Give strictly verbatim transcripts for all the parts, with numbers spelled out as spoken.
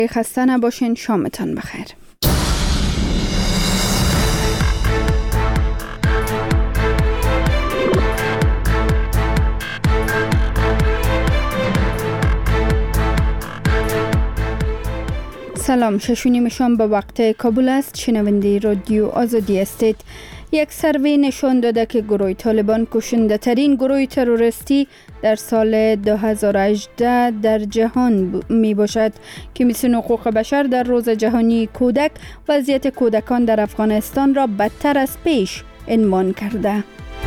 خسته نباشین، شامتان بخیر. سلام، ششونیم شام به وقت کابل است. شنونده رادیو آزادی هستید. یک سروی نشان داده که گروه طالبان کشنده ترین گروه تروریستی در سال دو هزار و هجده در جهان می باشد. کمیسیون حقوق بشر در روز جهانی کودک وضعیت کودکان در افغانستان را بدتر از پیش عنوان کرده.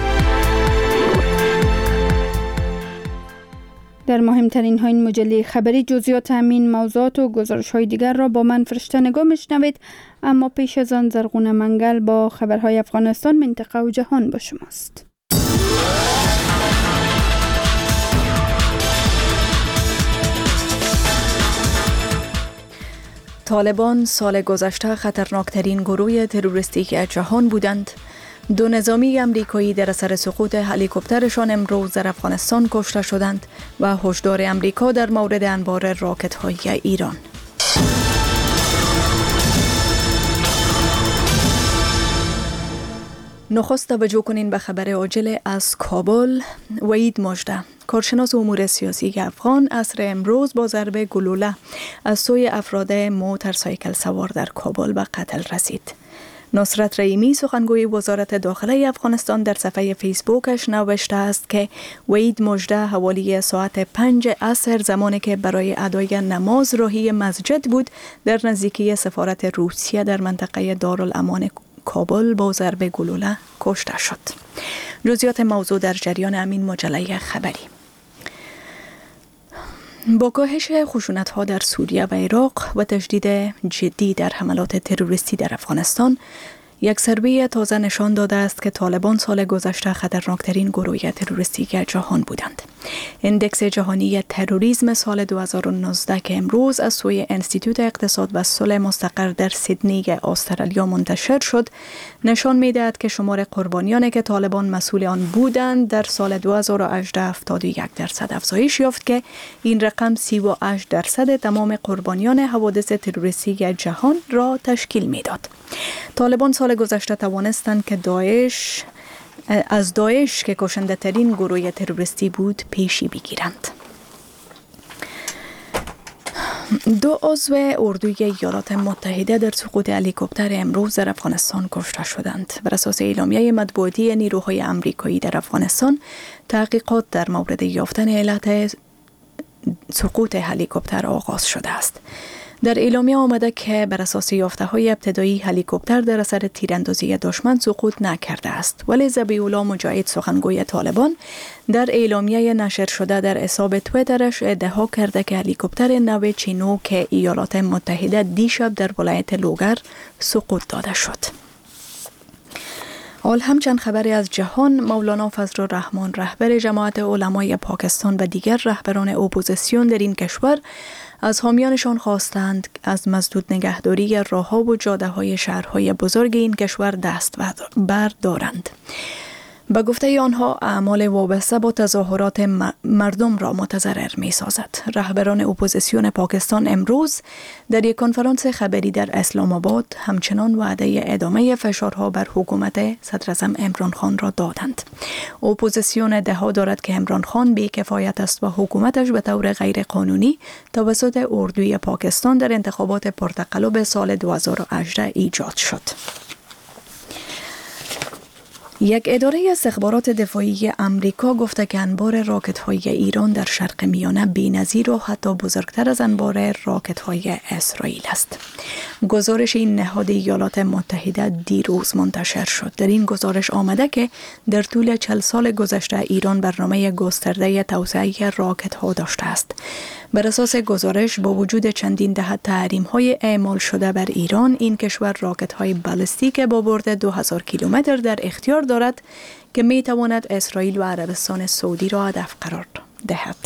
در مهمترین ها این مجله خبری جزئیات همین موضوعات و گزارش های دیگر را با من فرشته نگاه میشنوید، اما پیش از آن زرغونه منگل با خبرهای افغانستان، منطقه و جهان با شماست. طالبان سال گذشته خطرناکترین گروه تروریستی جهان بودند. دو نظامی امریکایی در اثر سقوط هلیکوپترشان امروز در افغانستان کشته شدند و هشدار امریکا در مورد انبار راکت‌های ایران. نخست توجه کنین به خبر عاجل از کابل. وحید مژده، کارشناس امور سیاسی افغان، عصر امروز با ضربه گلوله از سوی افراد موتورسایکل سوار در کابل به قتل رسید. نصرت رحیمی، سخنگوی وزارت داخله افغانستان، در صفحه فیسبوکش نوشته است که وحید مژده حوالی ساعت پنج عصر، زمانی که برای ادای نماز راهی مسجد بود، در نزدیکی سفارت روسیه در منطقه دارالامان کابل با ضربه گلوله کشته شد. جزئیات موضوع در جریان همین مجله خبری. با کاهش خشونت‌ها در سوریه و عراق و تشدید جدی در حملات تروریستی در افغانستان، یک سروی تازه نشان داده است که طالبان سال گذشته خطرناکترین گروه تروریستی جهان بودند. اندکس جهانی تروریسم سال دو هزار و نوزده که امروز از سوی انستیتوت اقتصاد و صلح مستقر در سیدنی استرالیا منتشر شد، نشان می‌دهد که شمار قربانیانی که طالبان مسئول آن بودند در سال دو هزار و هجده هفتاد و یک درصد افزایش یافت که این رقم سی و هشت درصد تمام قربانیان حوادث تروریستی جهان را تشکیل می‌داد. طالبان سال گذشته توانستند که داعش از داعش که کشنده ترین گروه تروریستی بود پیشی بگیرند. دو عضو اردوی ایالات متحده در سقوط هلیکوپتر امروز در افغانستان کشته شدند. بر اساس اعلامیه مطبوعاتی نیروهای آمریکایی در افغانستان، تحقیقات در مورد یافتن علت سقوط هلیکوپتر آغاز شده است. در اعلامیه آمده که بر اساس یافته‌های ابتدایی هلیکوپتر در اثر تیراندازی دشمن سقوط نکرده است، ولی ذبیح الله مجاهد، سخنگوی طالبان، در اعلامیه نشر شده در حساب توییترش ادعا کرده که هلیکوپتر نو چینو که ایالات متحده دیشب در ولایت لوگر سقوط داده شد. حال همچند خبری از جهان. مولانا فضل الرحمن، رهبر جماعت علمای پاکستان و دیگر رهبران اپوزیسیون در این کشور از حامیانشان خواستند از مسدود نگهداری راه‌ها و جاده‌های شهرهای بزرگ این کشور دست بردارند. به گفته آنها، اعمال وابسته با تظاهرات مردم را متضرر می سازد. رهبران اپوزیسیون پاکستان امروز در یک کنفرانس خبری در اسلام آباد همچنان وعده ادامه فشارها بر حکومت صدراعظم عمران خان را دادند. اپوزیسیون ادعا دارد که عمران خان بی‌کفایت است و حکومتش به طور غیر قانونی توسط اردوی پاکستان در انتخابات پرتقلب سال دو هزار و هجده ایجاد شد. یک اداره استخبارات دفاعی امریکا گفته که انبار راکت‌های ایران در شرق میانه بی‌نظیر و حتی بزرگتر از انبار راکت‌های اسرائیل است. گزارش این نهاد ایالات متحده دیروز منتشر شد. در این گزارش آمده که در طول چهل سال گذشته ایران برنامه گسترده توسعه راکت‌ها داشته است. بر اساس گزارش، با وجود چندین دهه تحریم‌های اعمال شده بر ایران، این کشور راکت‌های بالستیک با برد دو هزار کیلومتر در اختیار دارد که می‌تواند اسرائیل و عربستان سعودی را هدف قرار دهد.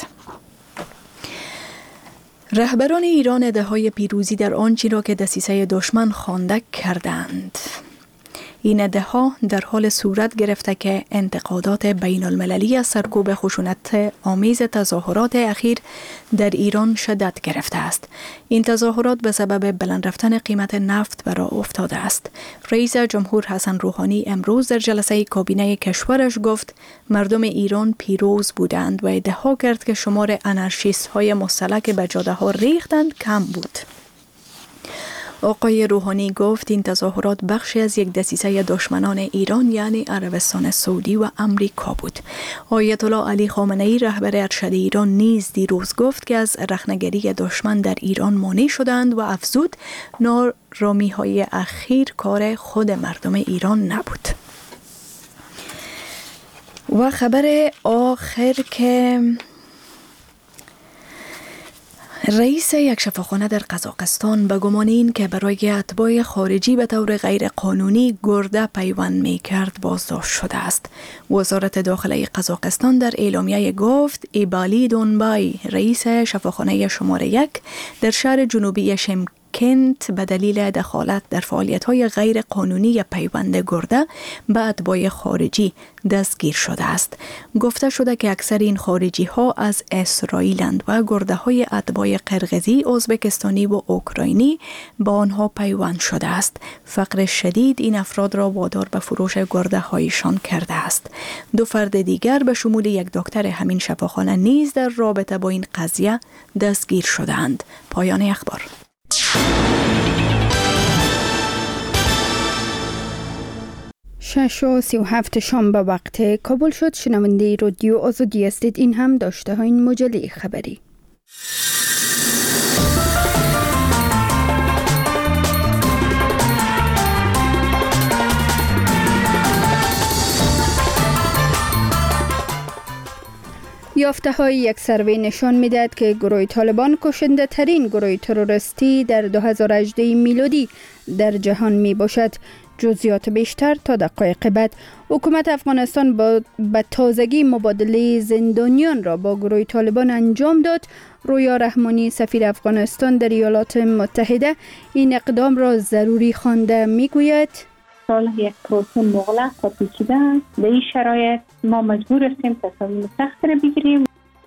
رهبران ایران ادعای پیروزی در آنچه را که دسیسه دشمن خوانده کردند. این ادعا در حال صورت گرفته که انتقادات بین المللی از سرکوب خشونت آمیز تظاهرات اخیر در ایران شدت گرفته است. این تظاهرات به سبب بلند رفتن قیمت نفت بر راه افتاده است. رئیس جمهور حسن روحانی امروز در جلسه کابینه کشورش گفت مردم ایران پیروز بودند و ادعا کرد که شمار انارشیست های مسلح که به جاده ها ریختند کم بود. آقای روحانی گفت این تظاهرات بخشی از یک دسیسه دشمنان ایران یعنی عربستان سعودی و امریکا بود. آیت الله علی خامنه ای رهبر ارشد ایران نیز دیروز گفت که از رخنه‌گری دشمن در ایران مانع شدند و افزود نارامی های اخیر کار خود مردم ایران نبود. و خبر آخر که رئیس یک شفاخانه در قزاقستان به گمان این که برای اتباع خارجی به طور غیر قانونی گرده پیوند می کرد بازداشت شده است. وزارت داخله قزاقستان در اعلامیه گفت ایبالی دونبای رئیس شفاخانه شماره یک در شهر جنوبی شمکنت به دلیل دخالت در فعالیت‌های غیر قانونی پیوند گرده به اتباع خارجی دستگیر شده است. گفته شده که اکثر این خارجی ها از اسرائیلند و گرده های اتباع قرقیزی، ازبکستانی و اوکراینی با آنها پیوند شده است. فقر شدید این افراد را وادار به فروش گرده هایشان کرده است. دو فرد دیگر به شمول یک دکتر همین شفاخانه نیز در رابطه با این قضیه دستگیر شدند. پایان اخبار. شش و سی و هفت شام به وقت کابل شد. شنونده رادیو آزادی هستید. این هم داشته های این مجله خبری. یافته های یک سروی نشان می‌دهد که گروه طالبان کشنده ترین گروه تروریستی در دو هزار و هجده میلادی در جهان می باشد. جزئیات بیشتر تا دقایق بعد. حکومت افغانستان با به تازگی مبادله زندانیان را با گروه طالبان انجام داد. رویا رحمانی سفیر افغانستان در ایالات متحده این اقدام را ضروری خوانده میگوید سال یک پروسه مغلق و پیچیده است. به این شرایط ما مجبور هستیم تصمیم سخت را بگیریم.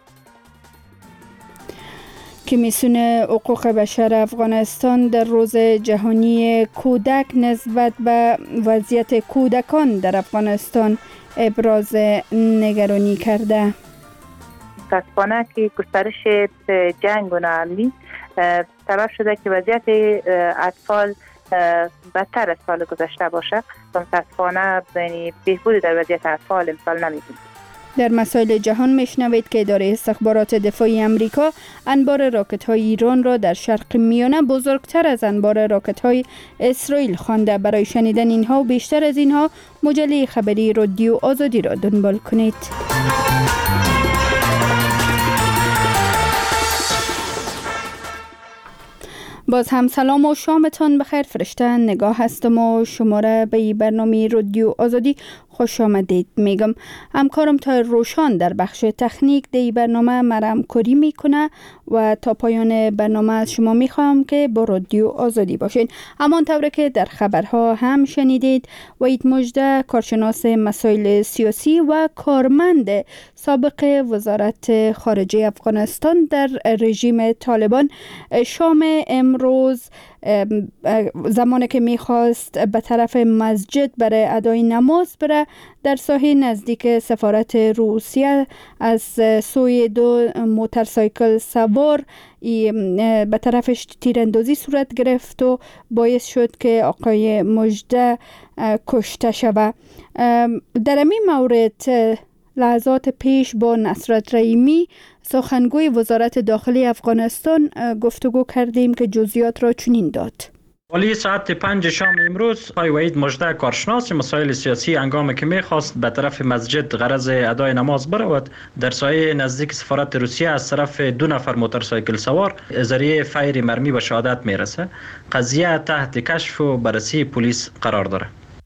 کمیسیون حقوق بشر افغانستان در روز جهانی کودک نسبت به وضعیت کودکان در افغانستان ابراز نگرانی کرده. متاسفانه که گسترش جنگ و ناامنی سبب شده که وضعیت اطفال بدتر از سال گذشته باشه و متاسفانه یعنی بهبودی در وضعیت اطفال امسال نمی‌بینیم. در مسائل جهان میشنوید که اداره استخبارات دفاعی امریکا انبار راکت‌های ایران را در شرق میانه بزرگتر از انبار راکت‌های اسرائیل خوانده. برای شنیدن اینها و بیشتر از اینها مجله خبری رادیو آزادی را دنبال کنید. باز هم سلام و شامتان بخیر. فرشته نگاه هستم و شما را به برنامه رادیو آزادی خوش آمدید میگم. همکارم تا روشان در بخش تکنیک دی برنامه مرام کاری میکنه و تا پایان برنامه از شما میخوام که با رادیو آزادی باشین. همان طوره که در خبرها هم شنیدید وحید مژده کارشناس مسائل سیاسی و کارمند سابق وزارت خارجه افغانستان در رژیم طالبان شام امروز زمانی که میخواست به طرف مسجد برای ادای نماز بره در ساحه نزدیک سفارت روسیه از سوی دو موتورسایکل سوار به طرفش تیراندازی صورت گرفت و باعث شد که آقای مژده کشته شود. در این مورد لحظات پیش با نصرت رحیمی سخنگوی وزارت داخلی افغانستان گفتگو کردیم که جزئیات را چنین داد. ولی ساعت پنج شام امروز آقای وحید مژده کارشناس مسائل سیاسی هنگامی که میخواست به طرف مسجد غرض ادای نماز برود در سایه نزدیک سفارت روسیه از طرف دو نفر موتورسایکل سوار ذریعه فیر مرمی به شهادت میرسه. قضیه تحت کشف و بررسی پلیس قرار داره.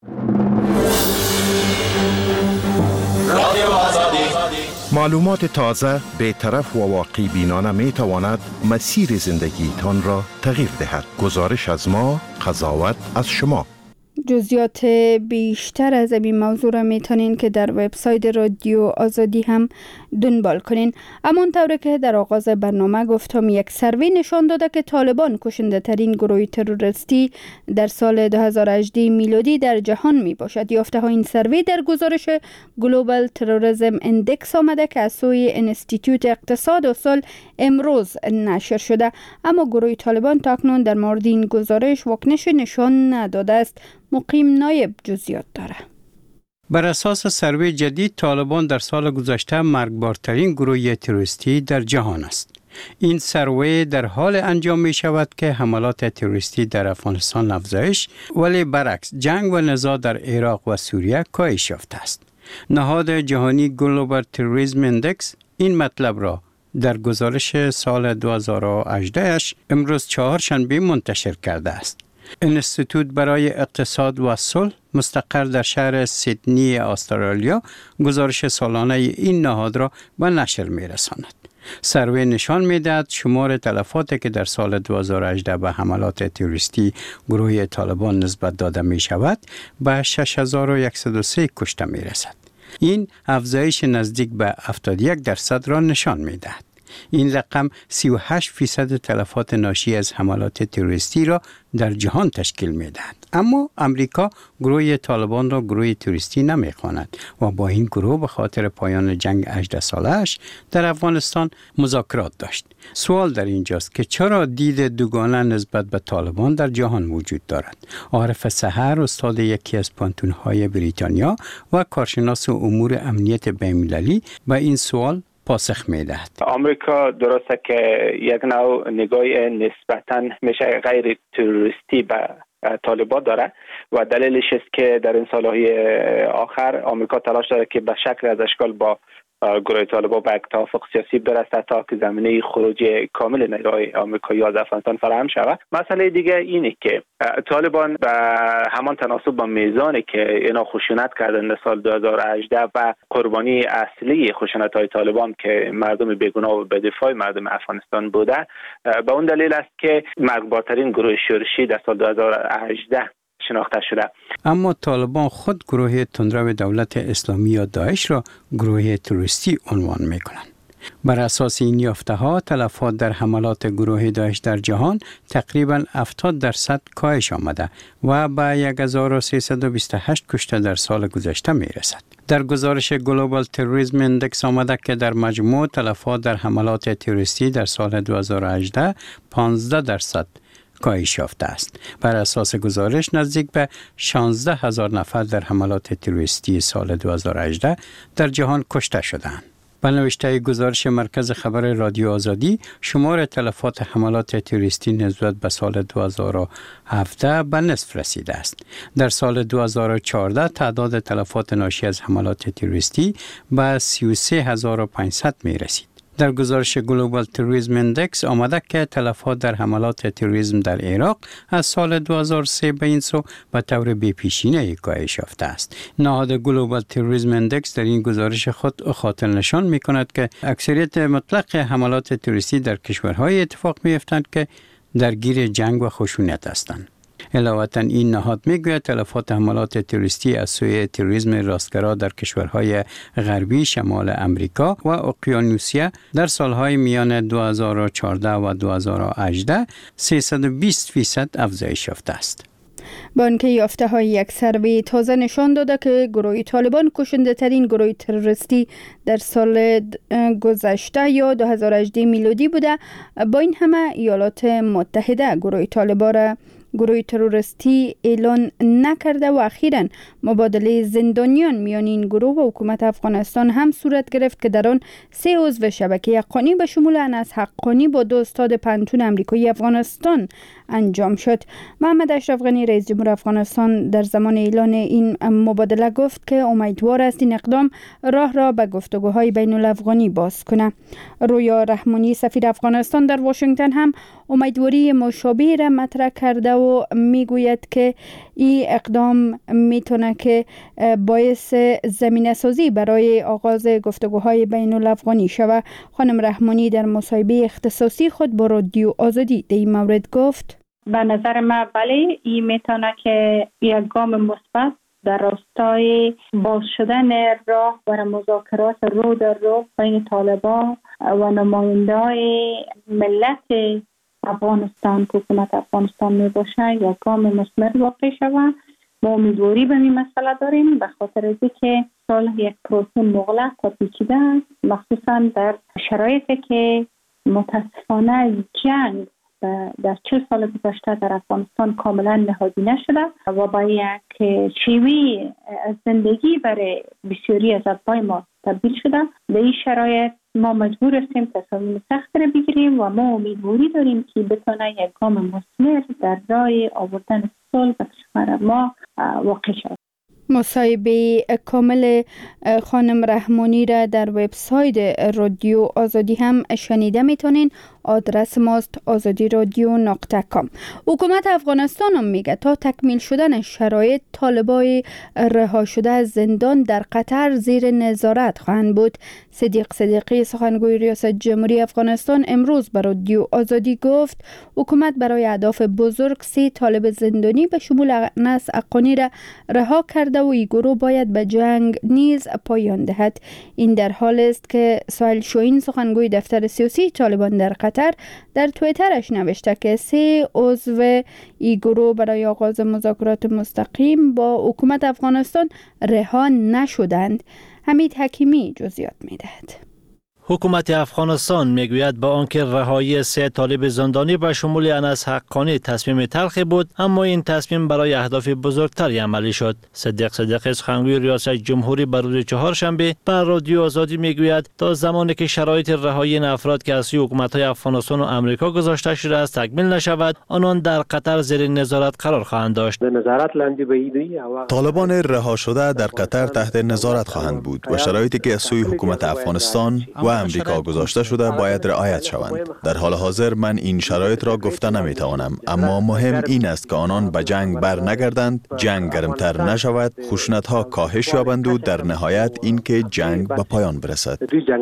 معلومات تازه، بی‌طرف و واقعی بینانه می تواند مسیر زندگیتان را تغییر دهد. گزارش از ما، قضاوت از شما. جزئیات بیشتر از این موضوع را میتونین که در وبسایت رادیو آزادی هم دنبال کنین. اما طوری که در آغاز برنامه گفتم، یک سروی نشان داده که طالبان کشنده ترین گروه تروریستی در سال دو هزار و هجده میلادی در جهان می باشد. یافته ها این سروی در گزارش گلوبال تروریسم اندکس آمده که از سوی انستیتوت اقتصاد و سال امروز نشر شده، اما گروه طالبان تاکنون در مورد این گزارش واکنش نشان نداده است. مقیم نایب جزئیات داره. بر اساس سروی جدید، طالبان در سال گذشته مرگبارترین گروه تروریستی در جهان است. این سروی در حال انجام می شود که حملات تروریستی در افغانستان افزایش، ولی برعکس جنگ و نزاع در عراق و سوریه کاهش یافته است. نهاد جهانی گلوبال تروریسم اندکس این مطلب را در گزارش سال دو هزار و هجده اش امروز چهارشنبه منتشر کرده است. انستیتوت برای اقتصاد و صلح مستقر در شهر سیدنی استرالیا گزارش سالانه این نهاد را به نشر می‌رساند. سروی نشان می‌دهد شمار تلفاتی که در سال دو هزار و هجده به حملات تروریستی گروه طالبان نسبت داده می‌شود به شش هزار و صد و سه کشته می‌رسد. این افزایش نزدیک به هفتاد و یک درصد را نشان می‌دهد. این رقم سی و هشت فیصد تلفات ناشی از حملات تروریستی را در جهان تشکیل می‌دهد. اما امریکا گروه طالبان را گروه تروریستی نمی‌خواند و با این گروه به خاطر پایان جنگ هجده ساله‌اش در افغانستان مذاکرات داشت. سوال در اینجاست که چرا دید دوگانه نسبت به طالبان در جهان وجود دارد؟ عارف سحر، استاد یکی از پانتون‌های بریتانیا و کارشناس امور امنیت بین‌المللی، به این سوال پاسخ می‌دهد. آمریکا درسته که یک نوع نگاه نسبتاً میشه غیر تروریستی به طالبان داره و دلیلش است که در این سالهای آخر آمریکا تلاش داره که به شکل از اشکال با گروه طالبان به یک توافق سیاسی برسه تا که زمینه خروج کامل نیروهای آمریکایی از افغانستان فراهم شود. مسئله دیگه اینه که طالبان به همان تناسب با میزانی که اینا خشونت کردن در سال دو هزار و هجده و قربانی اصلی خشونت‌های طالبان که مردم بیگناه و به دفاع مردم افغانستان بوده، به اون دلیل است که مرگبارترین گروه شورشی در سال دو هزار و هجده شناخته شده. اما طالبان خود گروه تندرو دولت اسلامی یا داعش را گروه تروریستی عنوان می‌کنند. بر اساس این یافته‌ها تلفات در حملات گروه داعش در جهان تقریباً هفتاد درصد کاهش آمده و به هزار و سیصد و بیست و هشت کشته در سال گذشته می‌رسد. در گزارش گلوبال تروریسم اندکس آمده که در مجموع تلفات در حملات تروریستی در سال دو هزار و هجده پانزده درصد کاهش یافته است. بر اساس گزارش نزدیک به شانزده هزار نفر در حملات تروریستی سال دو هزار و هجده در جهان کشته شدند. به نوشته گزارش مرکز خبر رادیو آزادی، شمار تلفات حملات تروریستی نسبت به سال دو هزار و هفده به نصف رسیده است. در سال دو هزار و چهارده تعداد تلفات ناشی از حملات تروریستی به سی و سه هزار و پانصد می رسید. در گزارش گلوبال تروریسم اندکس آمده که تلفات در حملات تروریسم در عراق از سال دو هزار و سه به این سو به طور بی‌پیشینه کاهش یافته است. نهاد گلوبال تروریسم اندکس در این گزارش خود خاطر نشان می کند که اکثریت مطلق حملات تروریستی در کشورهای اتفاق می افتند که درگیر جنگ و خشونت هستند. علاوه این نهاد میگوید تلفات حملات تروریستی از سوی تروریسم راستگرا در کشورهای غربی شمال امریکا و اقیانوسیه در سالهای میان دو هزار و چهارده و دو هزار و هجده سیصد و بیست فیصد افزایش یافته است. بانک یافته های یک سروی تازه نشان داده که گروه طالبان کشنده ترین گروه تروریستی در سال گذشته یا دو هزار و هجده میلادی بوده. با این همه ایالات متحده گروه طالبان را گروه تروریستی اعلان نکرده و اخیراً مبادله زندانیان میان این گروه و حکومت افغانستان هم صورت گرفت که در آن سه عضو شبکه حقانی به شمول انس حقانی با دو استاد پانتون امریکایی افغانستان انجام شد. محمد اشرف غنی رئیس جمهور افغانستان در زمان اعلان این مبادله گفت که امیدوار است این اقدام راه را به گفتگوهای بین الافغانی باز کنه. رویا رحمانی سفیر افغانستان در واشنگتن هم امیدواری مشابه را مطرح کرده و میگوید که این اقدام میتونه که باعث زمینه سازی برای آغاز گفتگوهای بین الافغانی شود. خانم رحمانی در مصاحبه اختصاصی خود با رادیو آزادی در این مورد گفت: به نظر من بله این میتونه که یک گام مثبت در راستای باز شدن راه برای مذاکرات رو در رو بین طالبان و نماینده‌های ملت افغانستان که حکومت افغانستان می باشه یک گام مثمر واقع شود. ما امیدواری به این مسئله داریم به خاطر از که سال یک پروسه مغلق و پیچیده است، مخصوصا در شرایطی که متاسفانه جنگ در چه سال گذشته در افغانستان کاملا نهادی نشده و با یک شیوه از زندگی برای بسیاری از اتباع ما تبدیل شده. در این شرایط ما مجبور هستیم تصمیم سخت را بگیریم و ما امیدواری داریم که بتونه یک گام مثمر در راه آوردن صلح به کشور ما واقع شود. مصاحبه کامل خانم رحمانی را در وبسایت رادیو آزادی هم شنیده میتونین. آدرس ماست آزادی رادیو نقطه کام. حکومت افغانستان هم میگه تا تکمیل شدن شرایط طالبای رها شده از زندان در قطر زیر نظارت خواهند بود. صدیق صدیقی سخنگوی ریاست جمهوری افغانستان امروز به رادیو آزادی گفت حکومت برای اهداف بزرگ سی طالب زندانی به شمول انس حقانی را رها کرده و این گروه باید به جنگ نیز پایان دهد. این در حال است که سهیل شاهین سخنگوی دفتر سیاسی طالبان در قطر در توییترش نوشته که سه عضو این گروه برای آغاز مذاکرات مستقیم با حکومت افغانستان رها نشدند. حمید حکیمی جزئیات می‌دهد. حکومت افغانستان میگوید با آنکه رهایی سه طالب زندانی به شمول انس حقانی تصمیم تلخی بود، اما این تصمیم برای اهداف بزرگتری عملی شد. صدیق صدیقی سخنگوی ریاست جمهوری بر روز چهارشنبه بر رادیو آزادی میگوید تا زمانی که شرایط رهایی این افراد که از سوی حکومت‌های افغانستان و آمریکا گذاشته شده است تکمیل نشود، آنان در قطر زیر نظارت قرار خواهند داشت. طالبان رها شده در قطر تحت نظارت خواهند بود و شرایطی که از سوی حکومت افغانستان و امریکا گذاشته شده باید رعایت شوند. در حال حاضر من این شرایط را گفته نمیتوانم، اما مهم این است که آنان به جنگ بر نگردند، جنگ گرمتر نشود، خشونت ها کاهش یابند و در نهایت این که جنگ به پایان برسد.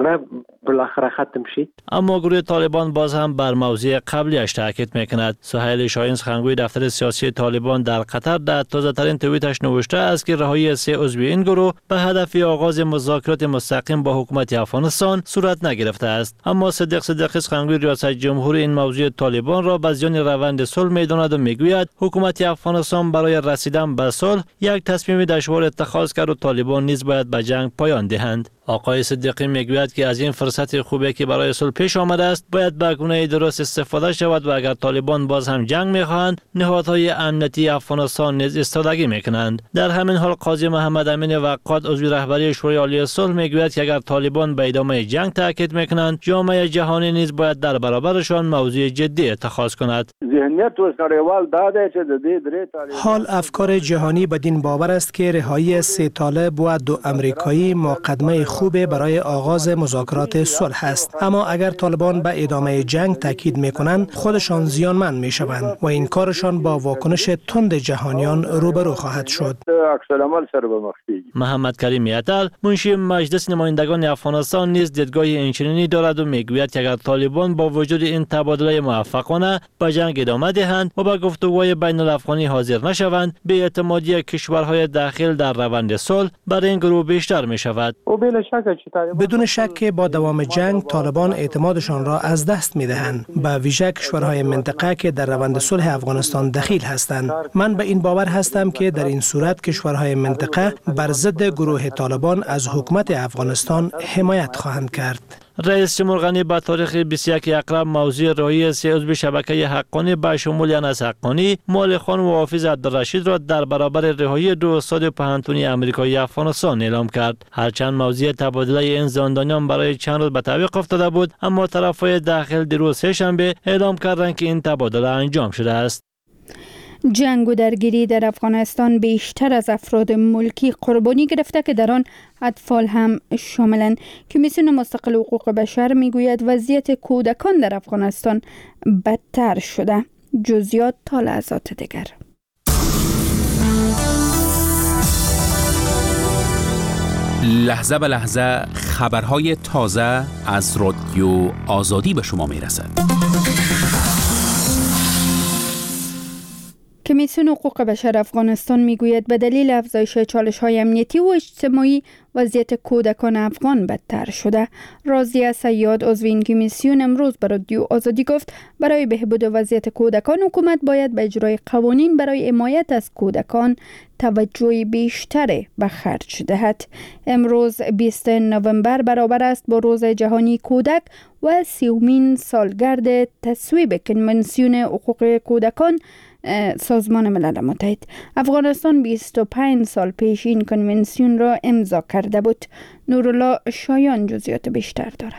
اما گروه طالبان باز هم بر موضوع قبلیش تاکید میکند. سهیل شاهین سخنگوی دفتر سیاسی طالبان در قطر در تازه ترین توییتش نوشته است که رهایی سه عضو این گروه به هدف آغاز مذاکرات مستقیم با حکومت افغانستان صورت نگرفته است. اما صدیق صدیقی سخنگوی ریاست جمهوری این موضوع طالبان را به زیان روند صلح می‌داند و میگوید حکومت افغانستان برای رسیدن به صلح یک تصمیم دشوار اتخاذ کرد و طالبان نیز باید به جنگ پایان دهند. آقای صدیقی میگوید که از این فرصت خوبی که برای صلح پیش آمده است باید به گونه درست استفاده شود و اگر طالبان باز هم جنگ می‌خواهند نهادهای امنیتی افغانستان نیز ایستادگی می‌کنند. در همین حال قاضی محمد امین وقاد عضو رهبری شورای عالی صلح میگوید که اگر طالبان به ادامه جنگ تاکید می‌کنند جامعه جهانی نیز باید در برابرشان موضوع جدی اتخاذ کند. حال افکار جهانی بدین باور است که رهایی سه طالب و دو امریکایی مقدمه خوبه برای آغاز مذاکرات صلح است. اما اگر طالبان به ادامه جنگ تاکید میکنند خودشان زیانمند میشوند و این کارشان با واکنش تند جهانیان روبرو خواهد شد. محمد کریم یعطل منشی مجلس نمایندگان افغانستان نیز دیدگاه اینچنینی دارد و میگوید که اگر طالبان با وجود این تبادله موفقانه به جنگ ادامه دهند و به گفتگوهای بین الافغانی حاضر نشوند، به اعتمادی کشورهای داخل در روند صلح برای این گروه بیشتر می شود. بدون شک که با دوام جنگ طالبان اعتمادشان را از دست می دهند، به ویژه کشورهای منطقه که در روند صلح افغانستان دخیل هستند. من به این باور هستم که در این صورت کشورهای منطقه بر ضد گروه طالبان از حکومت افغانستان حمایت خواهند کرد. رئیس جمهور غنی به تاریخ بیست و یک اکرم موضوع رهایی سه عضو شبکه حقانی به شمول انس حقانی، مالخان و حافظ عبدالرشید را در برابر رهایی دو استاد پناهندگی آمریکایی افغانستان اعلام کرد. هرچند موضوع تبادله این زندانیان برای چند روز به تعویق افتاده بود، اما طرفهای داخل دیروز سه‌شنبه اعلام کردند که این تبادله انجام شده است. جنگ و درگیری در افغانستان بیشتر از افراد ملکی قربانی گرفته که در آن اطفال هم شاملند. کمیسیون مستقل حقوق بشر میگوید وضعیت کودکان در افغانستان بدتر شده. جزئیات تا لحظات دیگر. لحظه به لحظه خبرهای تازه از رادیو آزادی به شما میرسد. کمیسیون حقوق بشر افغانستان میگوید به دلیل افزایش چالش‌های امنیتی و اجتماعی وضعیت کودکان افغان بدتر شده. راضیه صیاد عضو این کمیسیون امروز به رادیو آزادی گفت برای بهبود وضعیت کودکان حکومت باید به اجرای قوانین برای حمایت از کودکان توجه بیشتری به خرج دهد. امروز بیستم نوامبر برابر است با روز جهانی کودک و سیومین سالگرد تصویب کنوانسیون حقوق کودکان سازمان ملل متحد. افغانستان بیست و پنج سال پیش این کنوانسیون را امضا کرده بود. نورالله شایان جزئیات بیشتر دارد.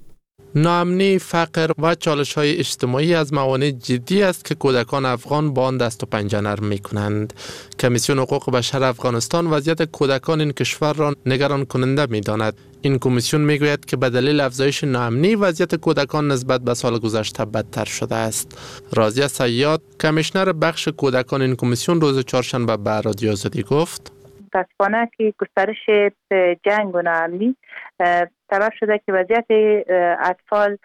ناامنی، فقر و چالش‌های اجتماعی از موانع جدی است که کودکان افغان با آن دست و پنجه نرم می‌کنند. کمیسیون حقوق بشر افغانستان وضعیت کودکان این کشور را نگران کننده می‌داند. این کمیسیون می‌گوید که به دلیل افزایش ناامنی وضعیت کودکان نسبت به سال گذشته بدتر شده است. راضیه صیاد، کمیشنر بخش کودکان این کمیسیون روز چهارشنبه به رادیو آزادی گفت: متاسفانه که گسترش جنگ و ناامنی سبب شده که وضعیت اطفال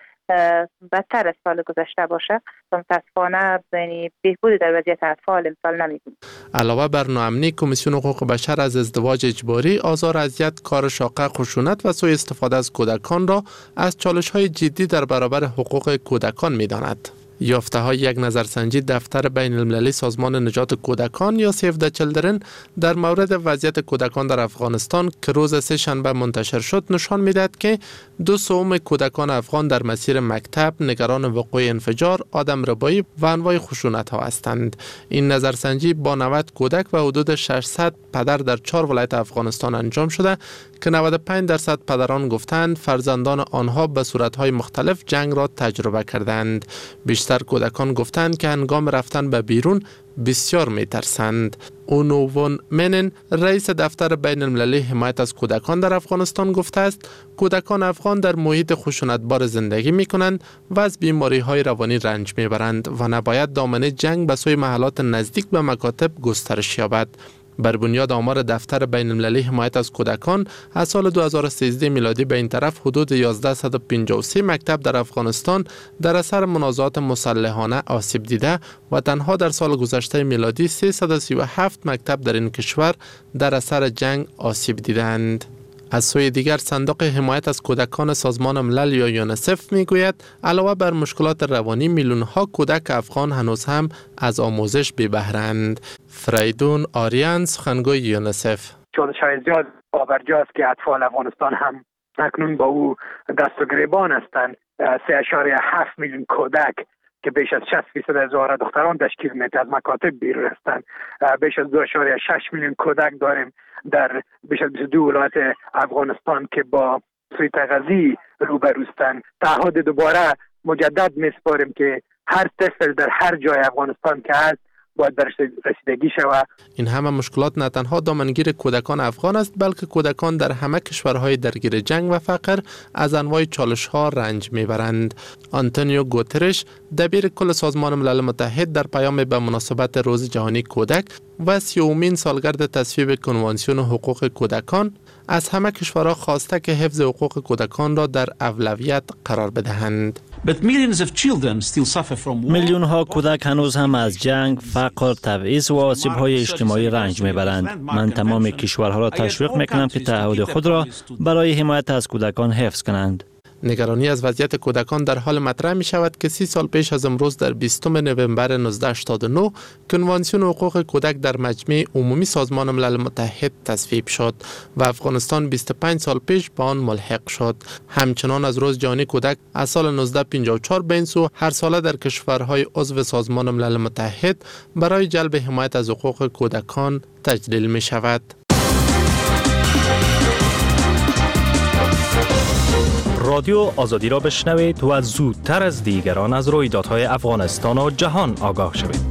بدتر از سال گذشته باشه و متاسفانه یعنی بهبودی در وضعیت اطفال امسال نمی‌بینیم. علاوه بر ناامنی، کمیسیون حقوق بشر از ازدواج اجباری، آزار اذیت، کار شاقه، خشونت و سوء استفاده از کودکان را از چالش‌های جدی در برابر حقوق کودکان می‌داند. یافته های یک نظرسنجی دفتر بین المللی سازمان نجات کودکان یا سیو د چیلدرن در مورد وضعیت کودکان در افغانستان که روز سه شنبه منتشر شد نشان می‌دهد که دو سوم کودکان افغان در مسیر مکتب نگران وقوع انفجار، آدم ربایی و انواع خشونت ها هستند. این نظرسنجی با نود کودک و حدود ششصد پدر در چهار ولایت افغانستان انجام شده که نود و پنج درصد پدران گفتند فرزندان آنها به صورت‌های مختلف جنگ را تجربه کردند. بیشتر کودکان گفتند که هنگام رفتن به بیرون بسیار می‌ترسند. اونو وون منن، رئیس دفتر بین المللی حمایت از کودکان در افغانستان گفته است کودکان افغان در محیط خشونتبار زندگی می‌کنند و از بیماری‌های روانی رنج می‌برند و نباید دامنه جنگ به سوی محلات نزدیک به مکاتب گسترش یابد. بر بنیاد آمار دفتر بین المللی حمایت از کودکان از سال دو هزار و سیزده میلادی به این طرف حدود یازده پنجاه و سه مکتب در افغانستان در اثر منازعات مسلحانه آسیب دیده و تنها در سال گذشته میلادی سیصد و سی و هفت مکتب در این کشور در اثر جنگ آسیب دیدند. از سوی دیگر صندوق حمایت از کودکان سازمان ملل یا یونیسف میگوید علاوه بر مشکلات روانی میلیون ها کودک افغان هنوز هم از آموزش بی بهره‌اند. فریدون آریان، سخنگوی یونیسف: چالش‌های زیاد باورجاست که اطفال افغانستان هم اکنون با او دست و گریبان هستند. سه اشاره هفت میلیون کودک که بیش از شصت فیصد از زوار دختران تشکیل میده از مکاتب بیرون هستند. بیش از دو اشاره شش میلیون کودک داریم در بیش از بیست و دو ولایت افغانستان که با سوء تغذیه روبروستند. تعهد دوباره مجدد میسپاریم که هر طفل در هر جای افغانستان که هست باید برش رسیدگی شود. این همه مشکلات نه تنها دامنگیر کودکان افغان است بلکه کودکان در همه کشورهای درگیر جنگ و فقر از انواع چالش‌ها رنج میبرند. آنتونیو گوترش، دبیر کل سازمان ملل متحد، در پیام به مناسبت روز جهانی کودک و سیومین سالگرد تصویب کنوانسیون حقوق کودکان از همه کشورها خواسته که حفظ حقوق کودکان را در اولویت قرار بدهند. میلیون ها کودک هنوز هم از جنگ، فقر، تبعیض و آسیب های اجتماعی رنج میبرند. من تمام کشورها را تشویق میکنم که تعهد خود را برای حمایت از کودکان حفظ کنند. نگرانی از وضعیت کودکان در حال مطرح می شود که سی سال پیش از امروز در بیستم نوامبر هزار و نهصد و هشتاد و نه کنوانسیون حقوق کودک در مجمع عمومی سازمان ملل متحد تصویب شد و افغانستان بیست و پنج سال پیش به آن ملحق شد. همچنان از روز جهانی کودک از سال نوزده پنجاه و چهار به این سو هر ساله در کشورهای عضو سازمان ملل متحد برای جلب حمایت از حقوق کودکان تجلیل می شود. رادیو آزادی را بشنوید و زودتر از دیگران از رویدادهای افغانستان و جهان آگاه شوید.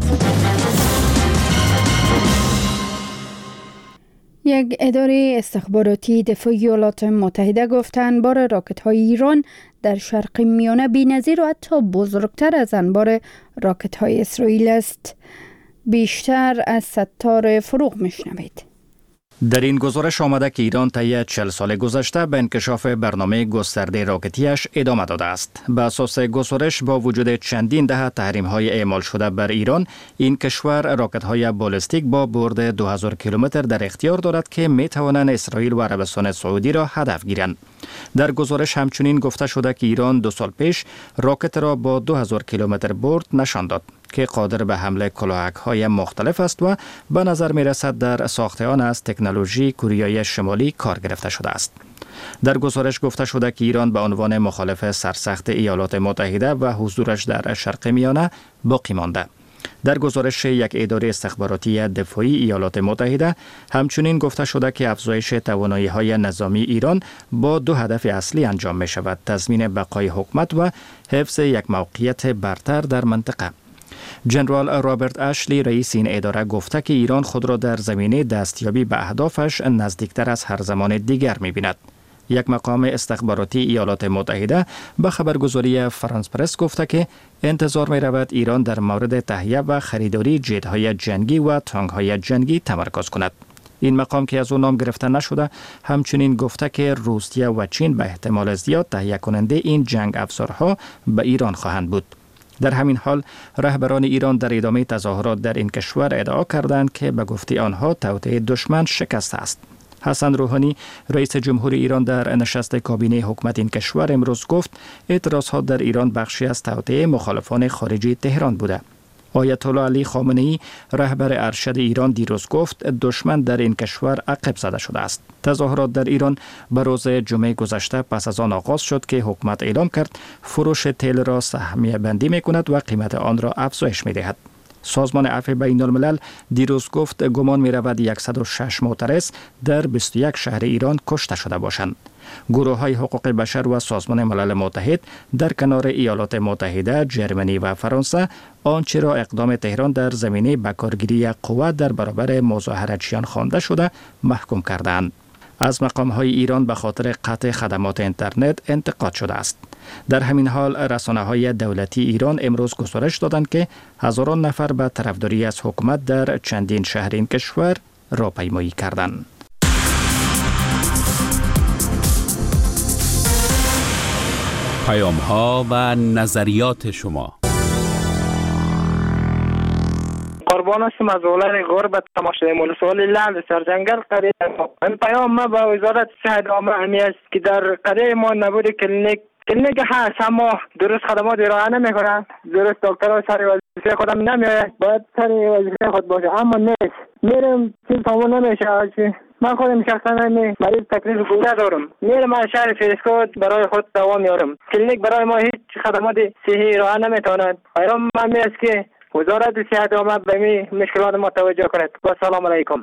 یک اداره استخباراتی دفاع ایالات متحده گفت انبار راکت‌های ایران در شرق میانه بی‌نظیر و حتی بزرگتر از انبار راکت‌های اسرائیل است. بیشتر از ستار فروغ میشنوید. در این گزارش آمده که ایران طی چهل سال گذشته به انکشاف برنامه گسترده راکتیش ادامه داده است. به اساس گزارش با وجود چندین دهه تحریم‌های اعمال شده بر ایران، این کشور راکت‌های بالستیک با برد دو هزار کیلومتر در اختیار دارد که می‌توانند اسرائیل و عربستان سعودی را هدف گیرند. در گزارش همچنین گفته شده که ایران دو سال پیش راکت را با دو هزار کیلومتر برد نشان داد که قادر به حمله کلاهک‌های مختلف است و به نظر می‌رسد در ساخت آن از تکنولوژی کره شمالی کار گرفته شده است. در گزارش گفته شده که ایران به عنوان مخالف سرسخت ایالات متحده و حضورش در شرق میانه باقی مانده. در گزارش یک اداره استخباراتی دفاعی ایالات متحده همچنین گفته شده که افزایش توانایی‌های نظامی ایران با دو هدف اصلی انجام می شود: تضمین بقای حکومت و حفظ یک موقعیت برتر در منطقه. جنرال رابرت اشلی رئیس این اداره گفته که ایران خود را در زمینه دستیابی به اهدافش نزدیکتر از هر زمان دیگر می بیند. یک مقام استخباراتی ایالات متحده به خبرگزاری فرانس پرس گفته که انتظار می رود ایران در مورد تهیه و خریداری جت‌های جنگی و تانک‌های جنگی تمرکز کند. این مقام که از او نام گرفته نشده همچنین گفته که روسیه و چین به احتمال زیاد تهیه کننده این جنگ افزارها به ایران خواهند بود. در همین حال رهبران ایران در ادامه تظاهرات در این کشور ادعا کردند که به گفته آنها توطئه دشمن شکست است. حسن روحانی رئیس جمهور ایران در نشست کابینه حکومت این کشور امروز گفت اعتراضات در ایران بخشی از توطئه مخالفان خارجی تهران بوده. آیت الله علی خامنه‌ای رهبر ارشد ایران دیروز گفت دشمن در این کشور عقب زده شده است. تظاهرات در ایران به روز جمعه گذشته پس از آن آغاز شد که حکومت اعلام کرد فروش تیل را سهمیه بندی می کند و قیمت آن را افزایش می دهد. سازمان عفو بین الملل دیروز گفت گمان می رود صد و شش معترض در بیست و یک شهر ایران کشته شده باشند. گروه های حقوق بشر و سازمان ملل متحد در کنار ایالات متحده، جرمنی و فرانسه آنچه را اقدام تهران در زمینه بکارگیری قوت در برابر مظاهرچیان خوانده شده محکوم کردند. از مقام‌های ایران به خاطر قطع خدمات اینترنت انتقاد شده است. در همین حال رسانه‌های دولتی ایران امروز گزارش دادند که هزاران نفر به طرفداری از حکومت در چندین شهر این کشور راهپیمایی کردند. پیام‌ها و نظریات شما. قربان هستم از اولاد غربت تماشای مولسوال لند سرجنگل قریه ما. این پیام ما با وزارت صحت عامه همی است که در قریه ما نبود کلینیک کلینیک هست اما درست خدمات ارائه نمیکنند. درست دکترها سر وظیفه خودم نمیآید، باید سر وظیفه خود باشه اما نیست. میرم چیز تمام نمیشه. من خودم شخصا نمی مریض تکلیف گونه دارم. میرم از شهر فریسکوت برای خود دوا میارم. کلینیک برای ما هیچ خدمات صحی ارائه نمیتواند. پیام من می است که وزارت صحت عامه به می مشکلات ما توجه کند. با سلام علیکم.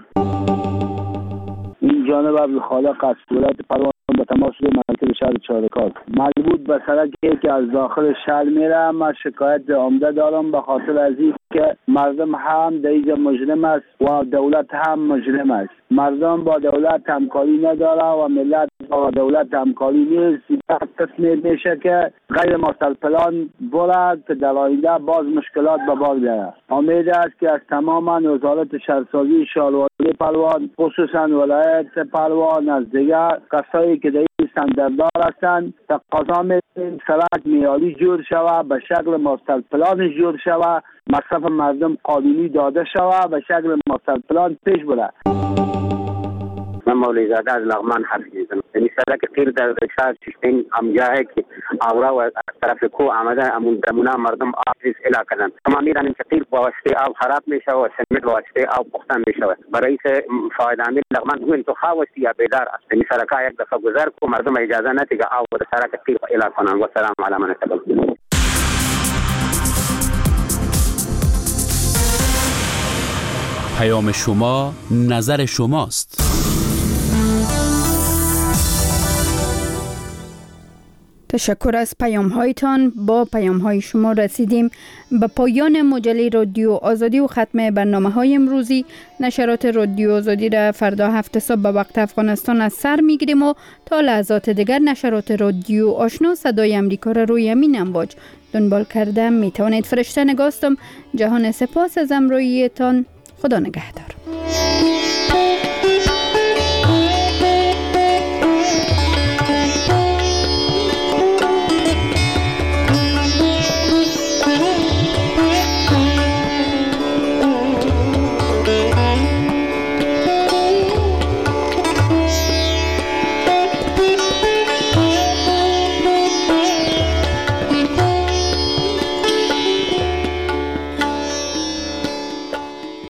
این جانب عبدالخالق از صورت پروان به تماس منطقه شهر چارکار مربوط به سرکی که از داخل شهر میره. من شکایت عمده دارم به خاطر از این که مردم هم در اینجا مجرم است و دولت هم مجرم است. مردم با دولت همکاری نداره و ملت با دولت همکاری نیست. تصمیم میشه که غیر مستقل پلان برد که در آینده باز مشکلات به بار بیاره. امید است که از تماما وزارت شهرسازی شهروانی پروان، خصوصا ولایت پروان، از دیگر کسایی که در این سندردار هستند تقاضا می‌کنیم سرک معیاری جور شود، به شکل مستقل پلان جور شود، مصرف مردم قانونی داده شود، به شکل مستقل پلان پیش بره. من مولوی زاده از لغمان حرف میزنم. یعنی سرک تیر در شهر چشتین هم جاهی که آورا و از طرف کو آمده امون دمونا مردم آفیس الا کردن. اما میرن که تیر با واسطه آب خراب میشه و سمت با واسطه آب پختن میشه. برای فاید عامل لغمان هو انتخاب واسطه یا بیدار است. یعنی سرکا یک دفعه گذر کو مردم اجازه نتی که آب و سرک تیر الا کنن. و سلام علی من تبارک. پیام شما نظر شماست. تشکر از پیام هایتان. با پیام های شما رسیدیم به پایان مجله رادیو آزادی و ختم برنامه های امروزی. نشرات رادیو آزادی را فردا هفت صبح به وقت افغانستان از سر میگیریم و تا لحظات دیگر نشرات رادیو آشنا صدای امریکا را روی امین امواج دنبال کرده می توانید. فرشته نگاستم. جهان سپاس از همراهیتان. خدا نگهدار.